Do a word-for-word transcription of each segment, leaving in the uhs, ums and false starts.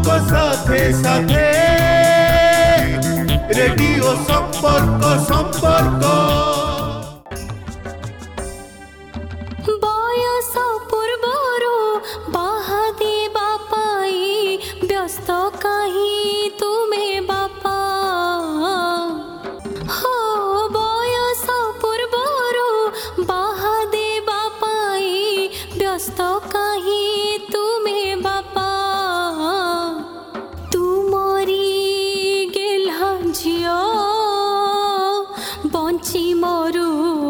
संपर्क साथे साथे रेडियो संपर्क संपर्क बयस पूर्वरु बाहा देबा पाई व्यस्त कहीं तुम्हें बापा हो बयस पूर्वरु बाहा देबा पाई व्यस्त कहीं तुम्हें बापा तुमरी गेल्हा झियो बंची मरु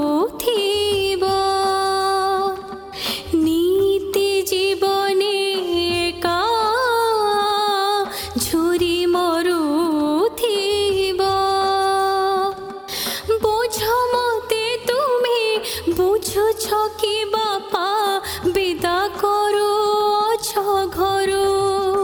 कि बापा विदा करू छ घरू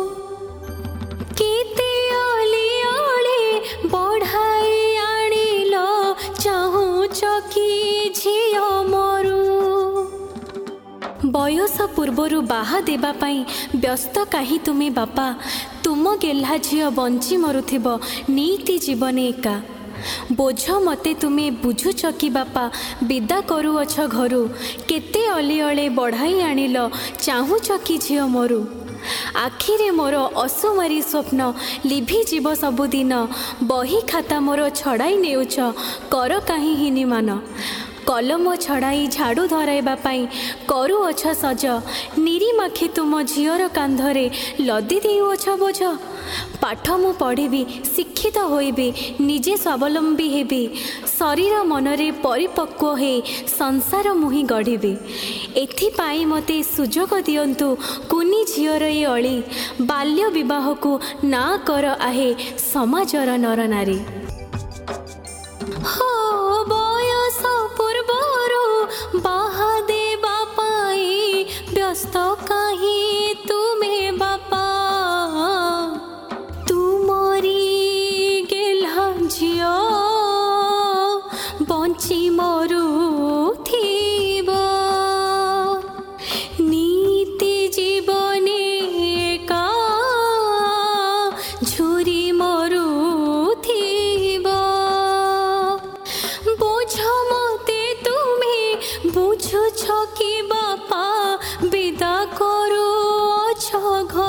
केते अली अली बढ़ाई आनिल चाहूच कि झियो मरु बयस पूर्वरु बाहा देबा पाई व्यस्त काहे तुमे बापा तुम गेल्हा झियो बंची मरुथिब नीति जीवन एका बोझ मते तुमे बुझुच कि बापा विदा करूअछ घरू केते अली अले बढ़ाई आनिल चाहूच कि झियो मरु आखिरे मोर असुमारी स्वप्न लिभि जीव सबुदिन बही खाता मोर छड़ाई नेउछ कर काहे हिनी मान कलम छड़ाई झाड़ू धराइबा पाई करूअछ सज निरीमाखी तुम झियर कांधरे लदी देउछ बोझ पाठ मु पढ़ी शिक्षित होइबी निजे स्वावलंबी हेबी शरीर मनरे परिपक्व हे संसार मुही गढ़ी एथिपाई मते सुजोग दियंतु कुनी झियर ए अली बाल्य विवाह को ना कर आहे समाजर नर नारी हो बयस पूर्वरु बाहा देबा पाई व्यस्त काहे तुमे बापा तुमरी गेल्हा झियो बंची मरु नीति जीवने का झुरी मरु बोझ मते बुझुछ कि बापा विदा करू छ घर